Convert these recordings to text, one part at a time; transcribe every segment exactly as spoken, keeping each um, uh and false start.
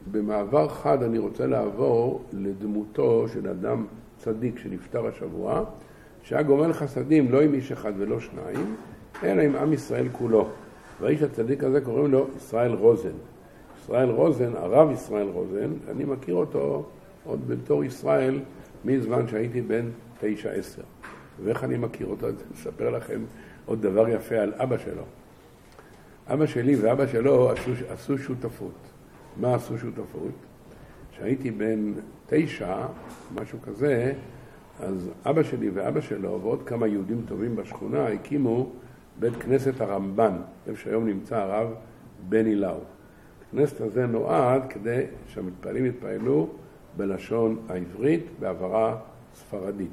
במעבר חד אני רוצה לעבור לדמותו של אדם צדיק שנפטר השבוע, שהיה גומל חסדים לא עם איש אחד ולא שניים, אלא עם עם ישראל כולו. והאיש הצדיק הזה קוראים לו ישראל רוזן. ישראל רוזן, הרב ישראל רוזן, אני מכיר אותו עוד בתור ישראל מזמן שהייתי בן תשע עשר. ואיך אני מכיר אותו? אז אני אספר לכם עוד דבר יפה על אבא שלו. אבא שלי ואבא שלו עשו, עשו שותפות. מה עשו שותפות? כשהייתי בן תשע, משהו כזה, אז אבא שלי ואבא שלו ועוד כמה יהודים טובים בשכונה הקימו בית כנסת הרמב"ן, איפה שהיום נמצא הרב בני לאו. הכנסת הזה נועד כדי שהמתפעלים יתפעלו בלשון העברית בעברה ספרדית.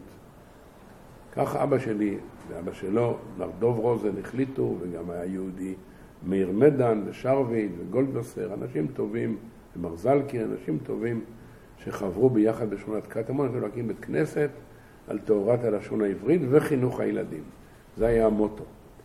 כך אבא שלי ואבא שלו, דוב רוזן, החליטו, וגם היה יהודי מאיר מדן ושרוויד וגולדבסר, אנשים טובים, ומרזלקין, אנשים טובים שחברו ביחד בשכונת קטמון, הם להקים בית כנסת על תורת הלשון העברית וחינוך הילדים. זה היה המוטו.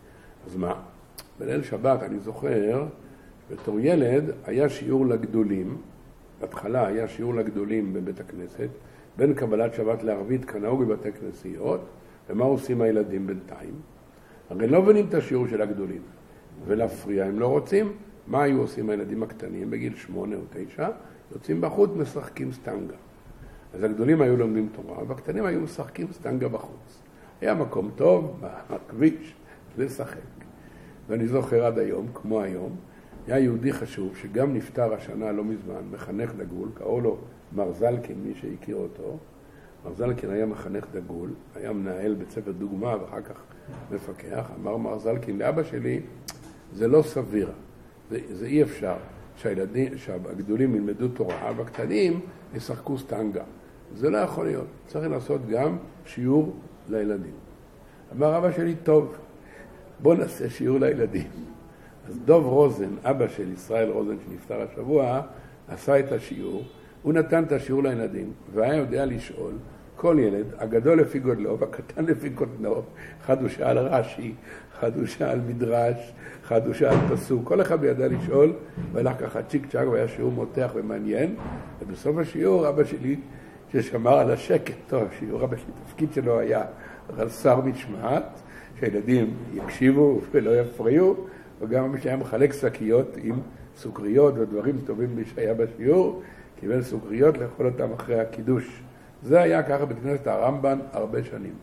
אז מה? בליל שבת אני זוכר, בתור ילד היה שיעור לגדולים, בהתחלה היה שיעור לגדולים בבית הכנסת, בין קבלת שבת לערבית כנהוג בבתי כנסיות, ומה עושים הילדים בינתיים? הרי לא מבינים את השיעור של הגדולים, ולהפריע הם לא רוצים. מה היו עושים הילדים הקטנים בגיל שמונה או תשע? יוצאים בחוץ, משחקים סטנגה. אז הגדולים היו לומדים תורה, והקטנים היו משחקים סטנגה בחוץ. היה מקום טוב, בכביש, לשחק. ואני זוכר עד היום, כמו היום, היה יהודי חשוב שגם נפטר השנה לא מזמן, מחנך דגול, קראו לו מרזלקין, מי שהכיר אותו. מרזלקין היה מחנך דגול, היה מנהל בית ספר דוגמה ואחר כך מפקח. אמר מרזלקין לאבא שלי, זה לא סביר, זה, זה אי אפשר שהילדים, שהגדולים ילמדו תורה והקטנים ישחקו סטנגה. זה לא יכול להיות, צריך לעשות גם שיעור לילדים. אמר אבא שלי, טוב, בוא נעשה שיעור לילדים. אז דוב רוזן, אבא של ישראל רוזן שנפטר השבוע, עשה את השיעור, הוא נתן את השיעור לילדים, והיה יודע לשאול כל ילד, הגדול לפי גודלו והקטן לפי קוטנו, אחד הוא שאל רש"י, אחד הוא שאל מדרש, אחד הוא שאל פסוק, כל אחד ידע לשאול, והלך ככה צ'יק צ'ק, והיה שיעור מותח ומעניין, ובסוף השיעור אבא שלי ששמר על השקט, טוב, שיעור אבא שלי, תפקיד שלו היה רס"ר משמעת, שהילדים יקשיבו ולא יפריעו, וגם מי שהיה מחלק שקיות עם סוכריות ודברים טובים מי שהיה בשיעור, קיבל סוכריות לאכול אותם אחרי הקידוש. זה היה ככה בכנסת הרמב"ן הרבה שנים.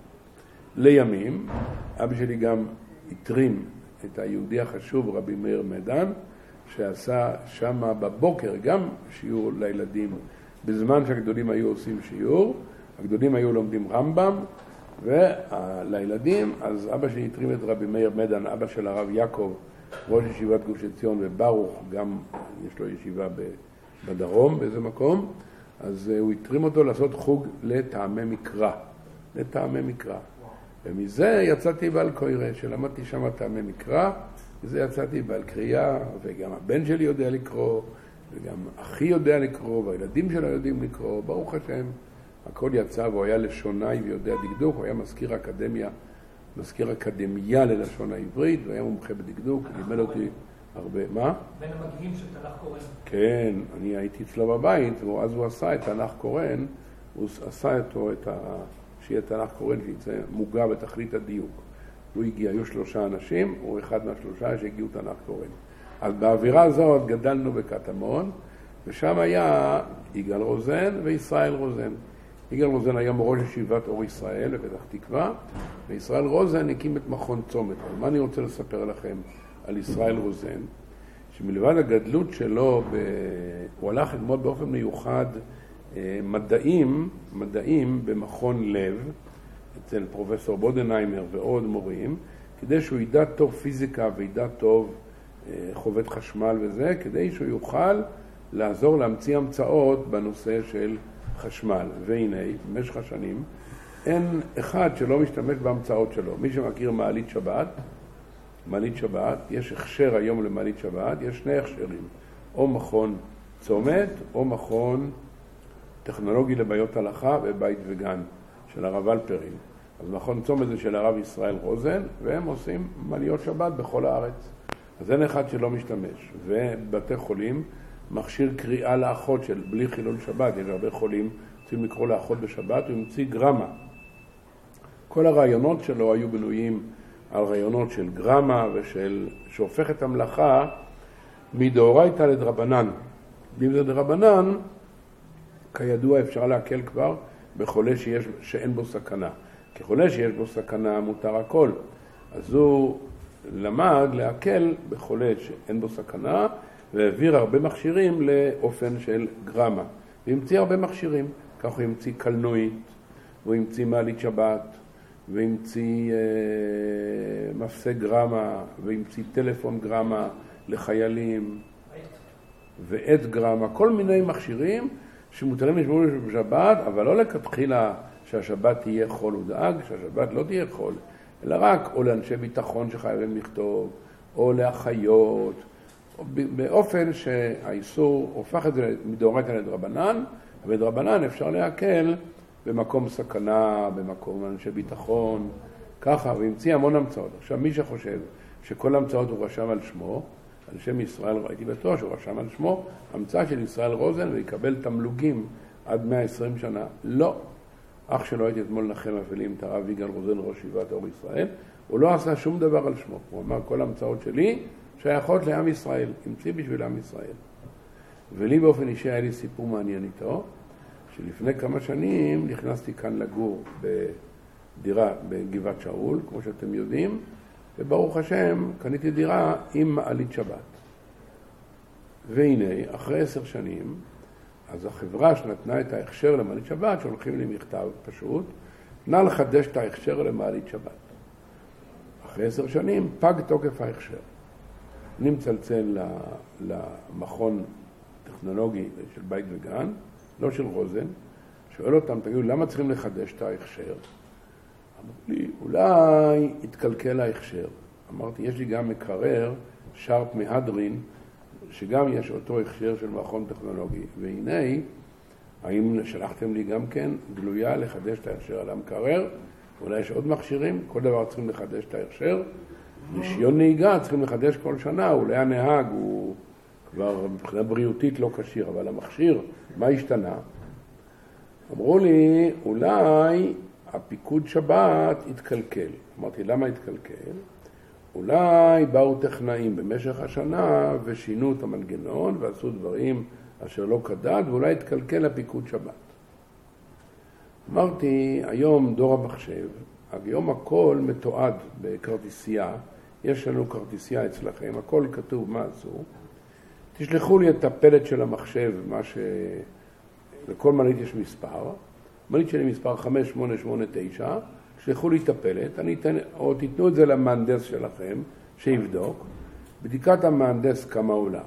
לימים, אבא שלי גם התרים את היהודי החשוב רבי מאיר מדן, שעשה שם בבוקר גם שיעור לילדים, בזמן שהגדולים היו עושים שיעור, הגדולים היו לומדים רמב"ם, ולילדים, אז אבא שלי התרים את רבי מאיר מדן, אבא של הרב יעקב, ראש ישיבת גוש עציון, וברוך, גם יש לו ישיבה בדרום, באיזה מקום, אז הוא התרים אותו לעשות חוג לטעמי מקרא, לטעמי מקרא. ומזה יצאתי בעל קורא, שלמדתי שם טעמי מקרא, וזה יצאתי בעל קריאה, וגם הבן שלי יודע לקרוא, וגם אחי יודע לקרוא, והילדים שלו יודעים לקרוא, ברוך השם, הכל יצא, והוא היה לשונאי ויודע דקדוק, הוא היה מזכיר אקדמיה, מזכיר אקדמיה ללשון העברית, והיה מומחה בדקדוק, לימד אותי הרבה. מה? בין המגיעים של תנ"ך קורן. כן, אני הייתי אצלו בבית, ואז הוא עשה את תנ"ך קורן, הוא עשה אותו, את ה... שיהיה תנ"ך קורן, שיצא מוגע בתכלית הדיוק. הוא הגיע, היו שלושה אנשים, הוא אחד מהשלושה שהגיעו תנ"ך קורן. אז באווירה הזאת גדלנו בקטמון, ושם היה יגאל רוזן וישראל רוזן. יגאל רוזן היה מראש ישיבת אור ישראל בפתח תקווה, וישראל רוזן הקים את מכון צומת. אבל מה אני רוצה לספר לכם על ישראל רוזן? שמלבד הגדלות שלו, ב... הוא הלך ללמוד באופן מיוחד מדעים, מדעים במכון לב, אצל פרופסור בודנהיימר ועוד מורים, כדי שהוא ידע טוב פיזיקה וידע טוב חובט חשמל וזה, כדי שהוא יוכל לעזור להמציא המצאות בנושא של חשמל. והנה, במשך השנים, אין אחד שלא משתמש בהמצאות שלו. מי שמכיר מעלית שבת, מעלית שבת, יש הכשר היום למעלית שבת, יש שני הכשרים, או מכון צומת, או מכון טכנולוגי לבעיות הלכה ובית וגן של הרב אלפרין. אז מכון צומת זה של הרב ישראל רוזן, והם עושים מעליות שבת בכל הארץ. אז אין אחד שלא משתמש. ובבתי חולים, מכשיר קריאה לאחות של בלי חילול שבת, יש הרבה חולים, רוצים לקרוא לאחות בשבת, הוא המציא גרמה. כל הרעיונות שלו היו בנויים על רעיונות של גרמה ושל, שהופך את המלאכה מדאורייתא לדרבנן. אם זה דרבנן, כידוע אפשר להקל כבר בחולה שיש, שאין בו סכנה. כחולה שיש בו סכנה מותר הכל. אז הוא למד להקל בחולה שאין בו סכנה, והעביר הרבה מכשירים לאופן של גרמה. הוא המציא הרבה מכשירים. כך הוא המציא קלנועית, הוא המציא מעלית שבת, הוא המציא אה, מפסק גרמה, הוא המציא טלפון גרמה לחיילים, ועט גרמה, כל מיני מכשירים שמותרים לשמור בשבת, אבל לא לכתחילה שהשבת תהיה חול. הוא דאג שהשבת לא תהיה חול, אלא רק או לאנשי ביטחון שחייבים לכתוב, או לאחיות, באופן שהאיסור הופך את זה מדאורייתא לדרבנן, ובדרבנן אפשר להקל במקום סכנה, במקום אנשי ביטחון, ככה, והמציא המון המצאות. עכשיו, מי שחושב שכל המצאות הוא רשם על שמו, על שם ישראל, ראיתי בטוח שהוא רשם על שמו, המצאה של ישראל רוזן, ויקבל תמלוגים עד מאה ועשרים שנה. לא. אח שלו הייתי אתמול נחם אפלים, את הרב יגאל רוזן, ראש ישיבת אור ישראל, הוא לא עשה שום דבר על שמו. הוא אמר, כל המצאות שלי שייכות לעם ישראל, המציא בשביל עם ישראל. ולי באופן אישי היה לי סיפור מעניין איתו, שלפני כמה שנים נכנסתי כאן לגור בדירה בגבעת שאול, כמו שאתם יודעים, וברוך השם קניתי דירה עם מעלית שבת. והנה, אחרי עשר שנים, אז החברה שנתנה את ההכשר למעלית שבת, שהולכים לי מכתב פשוט, נא לחדש את ההכשר למעלית שבת. אחרי עשר שנים פג תוקף ההכשר. אני מצלצל למכון טכנולוגי של בית וגן, לא של רוזן, שואל אותם, תגידו, למה צריכים לחדש את ההכשר? אמרו לי, אולי התקלקל ההכשר. אמרתי, יש לי גם מקרר, שרפ מהדרין, שגם יש אותו הכשר של מכון טכנולוגי. והנה, האם שלחתם לי גם כן גלויה לחדש את ההכשר על המקרר? אולי יש עוד מכשירים, כל דבר צריכים לחדש את ההכשר. רישיון נהיגה צריכים לחדש כל שנה, אולי הנהג הוא כבר מבחינה בריאותית לא קשיר, אבל המכשיר, מה השתנה? אמרו לי, אולי הפיקוד שבת התקלקל. אמרתי, למה התקלקל? אולי באו טכנאים במשך השנה ושינו את המנגנון ועשו דברים אשר לא כדת, ואולי התקלקל הפיקוד שבת. אמרתי, היום דור המחשב, היום הכל מתועד בכרטיסייה, יש לנו כרטיסייה אצלכם, הכל כתוב מה עשו. תשלחו לי את הפלט של המחשב, מה ש... לכל מעלית יש מספר, מעלית שלי מספר חמש שמונה שמונה תשע, תשלחו לי את הפלט, אני אתן, או תיתנו את זה למהנדס שלכם, שיבדוק, בדיקת המהנדס כמה עולה.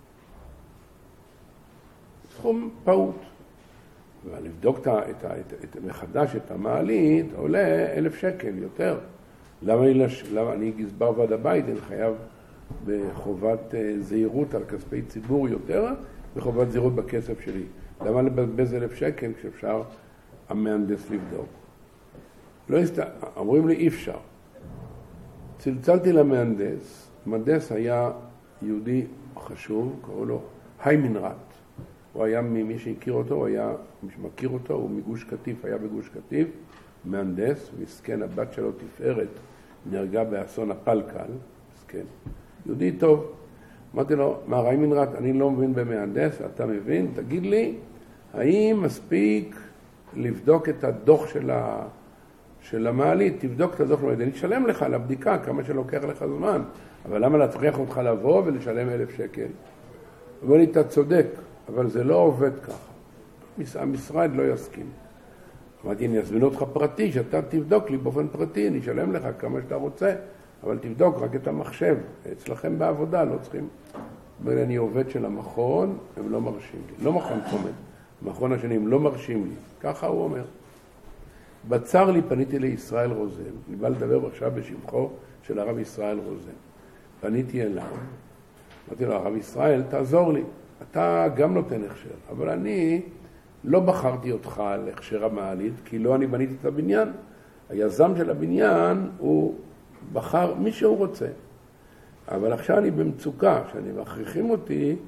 סכום פעוט. ולבדוק את, את, את, את, מחדש את המעלית עולה אלף שקל יותר. למה אני, למה אני גזבר ועד הבית, אני חייב בחובת זהירות על כספי ציבור יותר, בחובת זהירות בכסף שלי. למה לבזבז אלף שקל כשאפשר המהנדס לבדוק? לא הסת... אמרים לי אי אפשר. צלצלתי למהנדס, המהנדס היה יהודי חשוב, קראו לו היימנרט. הוא היה ממי שהכיר אותו, הוא היה, מי שמכיר אותו, הוא מגוש קטיף, היה בגוש קטיף, מהנדס, מסכן, הבת שלו תפארת, נהרגה באסון הפלקל, מסכן, יהודי טוב. אמרתי לו, מה היימנרט, אני לא מבין במהנדס, אתה מבין? תגיד לי, האם מספיק לבדוק את הדוח של, ה... של המעלית, תבדוק את הדוח, אני אשלם לך לבדיקה, כמה שלוקח לך זמן, אבל למה להצריח אותך לבוא ולשלם אלף שקל? הוא אומר לי, אתה צודק. אבל זה לא עובד ככה. המשרד לא יסכים. אמרתי, אני אזמין אותך פרטי, שאתה תבדוק לי באופן פרטי, אני אשלם לך כמה שאתה רוצה, אבל תבדוק רק את המחשב. אצלכם בעבודה לא צריכים. אומר, אני עובד של המכון, הם לא מרשים לי. לא מכון קומד. המכון השני, הם לא מרשים לי. ככה הוא אומר. בצר לי פניתי לישראל רוזן. אני בא לדבר עכשיו בשבחו של הרב ישראל רוזן. פניתי אליו. אמרתי לו, הרב ישראל, תעזור לי. אתה גם נותן הכשר, אבל אני לא בחרתי אותך על הכשר המעלית, כי לא אני בניתי את הבניין. היזם של הבניין הוא בחר מי שהוא רוצה. אבל עכשיו אני במצוקה, שאני מכריחים אותי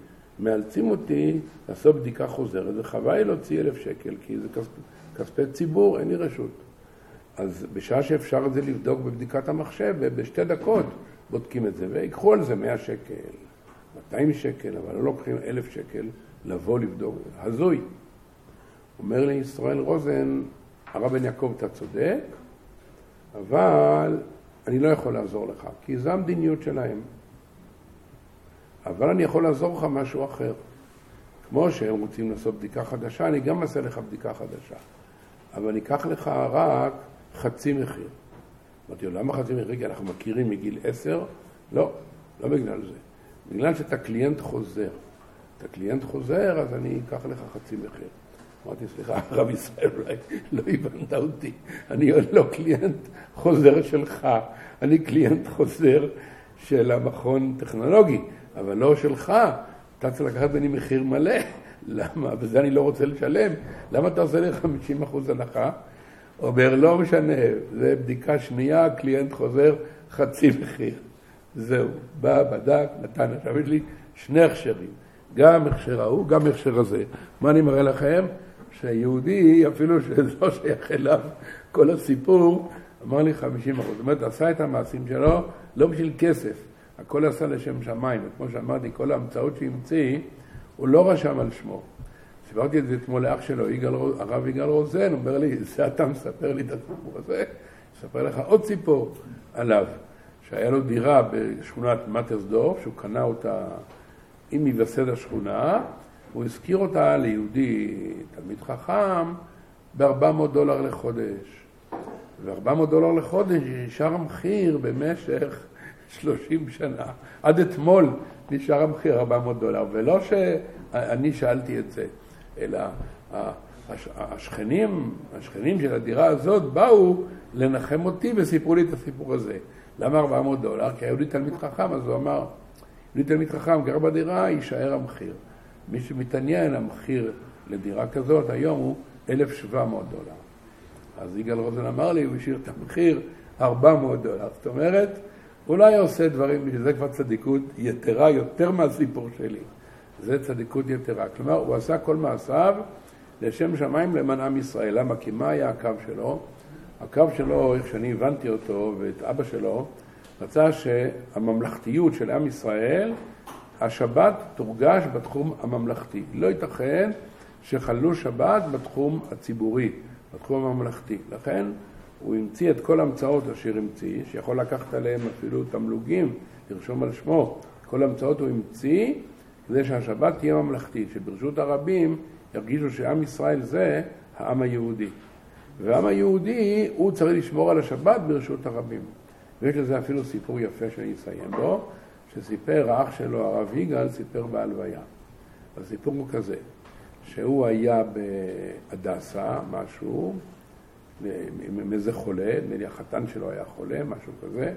מאלצים אותי לעשות בדיקה חוזרת, וחבל לי להוציא אלף שקל, כי זה כספ, כספי ציבור, אין לי רשות. אז בשעה שאפשר את זה לבדוק בבדיקת המחשב, ובשתי דקות בודקים את זה, ויקחו על זה מאה שקל, מאתיים שקל, אבל לא לוקחים אלף שקל לבוא לבדוק. הזוי. אומר לי ישראל רוזן, הרב בן יעקב, אתה צודק, אבל אני לא יכול לעזור לך, כי זו המדיניות שלהם. אבל אני יכול לעזור לך משהו אחר. כמו שהם רוצים לעשות בדיקה חדשה, אני גם אעשה לך בדיקה חדשה. אבל אני אקח לך רק חצי מחיר. אמרתי לו, למה חצי מחיר? כי אנחנו מכירים מגיל עשר? לא, לא בגלל זה. בגלל שאתה קליינט חוזר. אתה קליינט חוזר, אז אני אקח לך חצי מחיר. אמרתי, סליחה, הרב ישראל, אולי לא הבנת אותי. אני לא קליינט חוזר שלך, אני קליינט חוזר של המכון טכנולוגי, אבל לא שלך. אתה צריך לקחת ממני מחיר מלא. למה? וזה אני לא רוצה לשלם. למה אתה עושה לי חמישים אחוז הנחה? אומר, לא משנה, זה בדיקה שנייה, קליינט חוזר, חצי מחיר. זהו, בא, בדק, נתן, עכשיו יש לי שני הכשרים. גם הכשר ההוא, גם הכשר הזה. מה אני מראה לכם? שהיהודי, אפילו שלא שייך אליו כל הסיפור, אמר לי חמישים אחוז. זאת אומרת, עשה את המעשים שלו, לא בשביל כסף. הכל עשה לשם שמיים. וכמו שאמרתי, כל ההמצאות שהמציא, הוא לא רשם על שמו. סיפרתי את זה אתמול לאח שלו, יגאל, הרב יגאל רוזן, אומר לי, זה אתה מספר לי את הסיפור הזה? אספר לך עוד סיפור עליו, שהיה לו דירה בשכונת מטרסדורף, שהוא קנה אותה עם מבסד השכונה, הוא הזכיר אותה ליהודי תלמיד חכם ב-ארבע מאות דולר לחודש. ו-ארבע מאות דולר לחודש נשאר המחיר במשך שלושים שנה. עד אתמול נשאר המחיר ארבע מאות דולר, ולא שאני שאלתי את זה, אלא השכנים, השכנים של הדירה הזאת באו לנחם אותי וסיפרו לי את הסיפור הזה. למה ארבע מאות דולר? כי היהודי תלמיד חכם, אז הוא אמר, יהודי תלמיד חכם גר בדירה, יישאר המחיר. מי שמתעניין, המחיר לדירה כזאת היום הוא אלף ושבע מאות דולר. אז יגאל רוזן אמר לי, הוא השאיר את המחיר ארבע מאות דולר. זאת אומרת, אולי עושה דברים, שזה כבר צדיקות יתרה יותר מהסיפור שלי. זה צדיקות יתרה. כלומר, הוא עשה כל מעשיו לשם שמיים למען עם ישראל. למה? כי מה היה הקו שלו? הקו שלו, איך שאני הבנתי אותו ואת אבא שלו, רצה שהממלכתיות של עם ישראל, השבת תורגש בתחום הממלכתי. לא ייתכן שחללו שבת בתחום הציבורי, בתחום הממלכתי. לכן הוא המציא את כל המצאות אשר המציא, שיכול לקחת עליהם אפילו תמלוגים, לרשום על שמו. כל המצאות הוא המציא כדי שהשבת תהיה ממלכתית, שברשות הרבים ירגישו שעם ישראל זה העם היהודי. והעם היהודי הוא צריך לשמור על השבת ברשות הרבים. ויש לזה אפילו סיפור יפה שאני אסיים בו, שסיפר האח שלו, הרב יגאל, סיפר בהלוויה. הסיפור הוא כזה, שהוא היה בהדסה, משהו, עם איזה חולה, נדמה לי החתן שלו היה חולה, משהו כזה,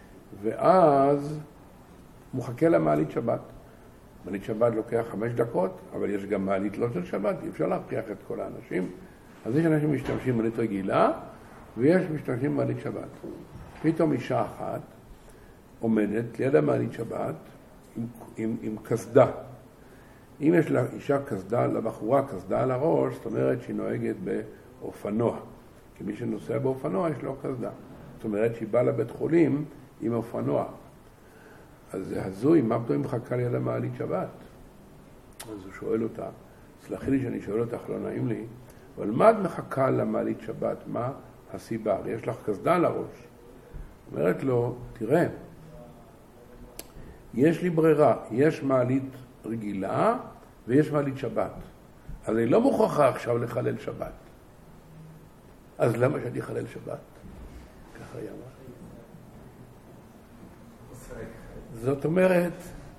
ואז הוא מחכה למעלית שבת. מעלית שבת לוקח חמש דקות, אבל יש גם מעלית לא של שבת, אי אפשר להכריח את כל האנשים. אז יש אנשים משתמשים במעלית רגילה, ויש משתמשים במעלית שבת. פתאום אישה אחת עומדת ליד המעלית שבת עם, עם, עם כסדה. אם יש לאישה כסדה, לבחורה כסדה על הראש, זאת אומרת שהיא נוהגת באופנוע. כי מי שנוסע באופנוע יש לו כסדה. זאת אומרת שהיא באה לבית חולים עם אופנוע. אז זה הזוי, מה פתאום מחכה ליד המעלית שבת? אז הוא שואל אותה, סלחי לי שאני שואל אותך, לא נעים לי, אבל מה את מחכה למעלית שבת? מה הסיבה? יש לך כסדה על הראש. אומרת לו, תראה, יש לי ברירה, יש מעלית רגילה ויש מעלית שבת. אז אני לא מוכרחה עכשיו לחלל שבת. אז למה שאני אחלל שבת? ככה היה אמר. זאת אומרת,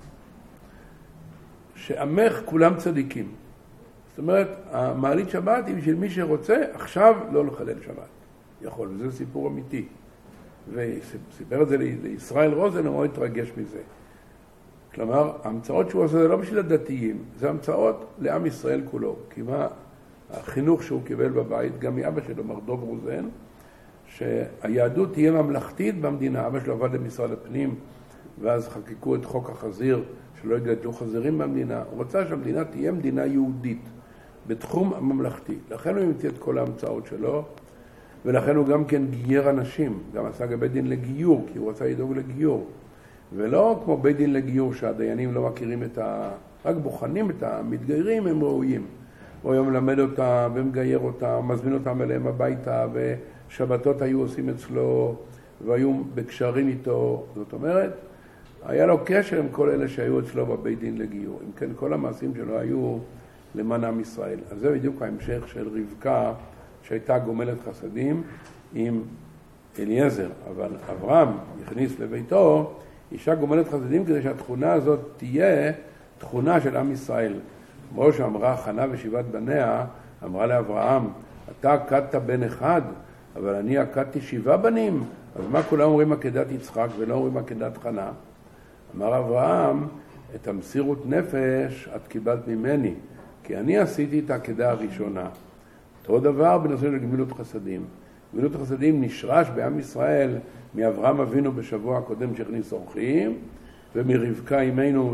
שעמך כולם צדיקים. זאת אומרת, המעלית שבת היא בשביל מי שרוצה עכשיו לא לחלל שבת. יכול, וזה סיפור אמיתי. וסיפר את זה לישראל רוזן, הוא מאוד התרגש מזה. כלומר, ההמצאות שהוא עושה זה לא בשביל הדתיים, זה המצאות לעם ישראל כולו. כי מה החינוך שהוא קיבל בבית, גם מאבא שלו, מר דוב רוזן, שהיהדות תהיה ממלכתית במדינה. אבא שלו עבד במשרד הפנים, ואז חקקו את חוק החזיר, שלא יגדלו חזירים במדינה. הוא רצה שהמדינה תהיה מדינה יהודית, בתחום הממלכתי. לכן הוא המציא את כל ההמצאות שלו, ולכן הוא גם כן גייר אנשים, גם עשה גם בית דין לגיור, כי הוא רצה לדאוג לגיור. ולא כמו בית דין לגיור שהדיינים לא מכירים את ה... רק בוחנים את המתגיירים, הם ראויים. הוא היום מלמד אותם ומגייר אותם, מזמין אותם אליהם הביתה, ושבתות היו עושים אצלו, והיו בקשרים איתו. זאת אומרת, היה לו קשר עם כל אלה שהיו אצלו בבית דין לגיור. אם כן, כל המעשים שלו היו למען עם ישראל. אז זה בדיוק ההמשך של רבקה, שהייתה גומלת חסדים עם אליעזר. אבל אברהם הכניס לביתו אישה גומלת חסדים כדי שהתכונה הזאת תהיה תכונה של עם ישראל. כמו שאמרה חנה ושבעת בניה, אמרה לאברהם, אתה עקדת בן אחד, אבל אני עקדתי שבעה בנים. אז מה כולם אומרים עקדת יצחק ולא אומרים עקדת חנה? אמר אברהם, את המסירות נפש את קיבלת ממני, כי אני עשיתי את העקדה הראשונה. אותו דבר בנושא של גמילות חסדים. גמילות חסדים נשרש בעם ישראל מאברהם אבינו בשבוע הקודם שהכניס אורחים, ומרבקה אמנו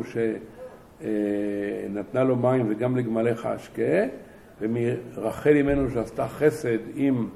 שנתנה לו מים וגם לגמליך אשקה, ומרחל אמנו שעשתה חסד עם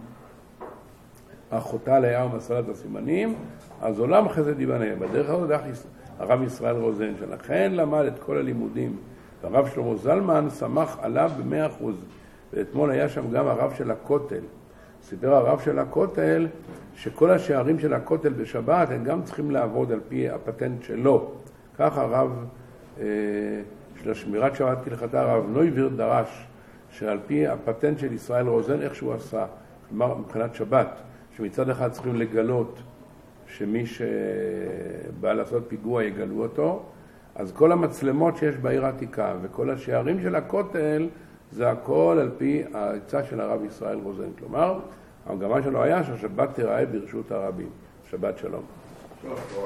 אחותה לאה ומסלת הסימנים, אז עולם חסד ייבנה. בדרך הזאת הרב ישראל רוזן, שלכן למד את כל הלימודים, והרב שלמה זלמן שמח עליו במאה אחוז. ואתמול היה שם גם הרב של הכותל. סיפר הרב של הכותל שכל השערים של הכותל בשבת הם גם צריכים לעבוד על פי הפטנט שלו. כך הרב אה, של השמירת שבת כהלכתה, הרב נויביר דרש שעל פי הפטנט של ישראל רוזן איך שהוא עשה, כלומר מבחינת שבת, שמצד אחד צריכים לגלות שמי שבא לעשות פיגוע יגלו אותו, אז כל המצלמות שיש בעיר העתיקה וכל השערים של הכותל זה הכל על פי העצה של הרב ישראל רוזן. כלומר, המגמה שלו היה שהשבת תיראה ברשות הרבים. שבת שלום.